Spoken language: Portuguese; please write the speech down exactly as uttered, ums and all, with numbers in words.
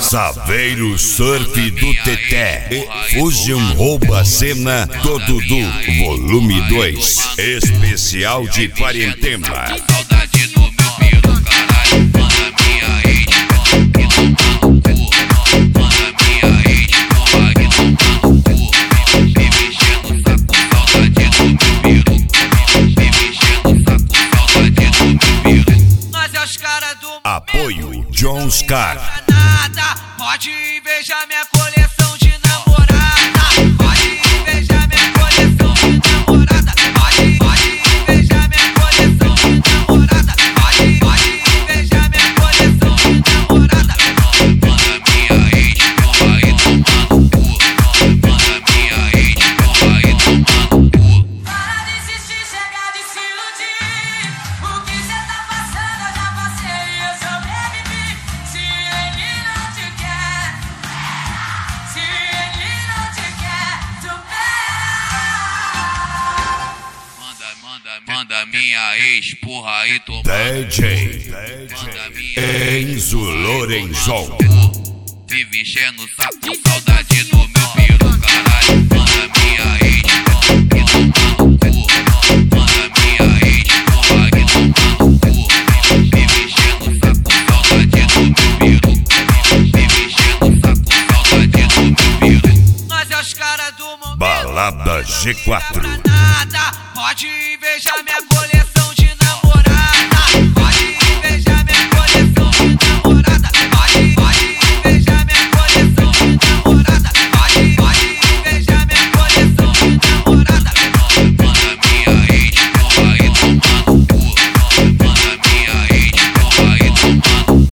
Saveiro Surf do Teté e Fusion Rouba Cena do Dudu, volume dois, especial de quarentena. Saudade do meu piru, caralho. Manda minha ex, que não tá no cu. Manda minha ex, porra, que não tá no cu. Me mexendo o saco, saudade do meu piru. Me mexendo o saco, saudade do meu piru. Nós é os caras do Apoio John Scar. nada. Pode invejar minha coleção de namorada. Pode invejar minha coleção de namorada. Pode, pode invejar minha coleção de namorada. Pode, pode invejar minha coleção de namorada. Manda minha ex, porra, e toma no cu. Manda minha ex, porra, e toma no cu. Para de insistir, chega de se iludir. O que cê tá passando eu já passei e eu sobrevivi. Se ele não te quer, se ele não te quer, supera. Manda, manda, manda minha ex, porra, e toma D J Enzo Lorenzon. Vive enchendo o saco, saudade do meu piru, caralho. Manda minha ex, que não tá no cu. Manda minha ex, porra, que não tá no cu. Vive enchendo o saco, saudade do meu piru. Vive enchendo o saco, saudade do meu piru. Nós é os caras do momento. Balada G quatro.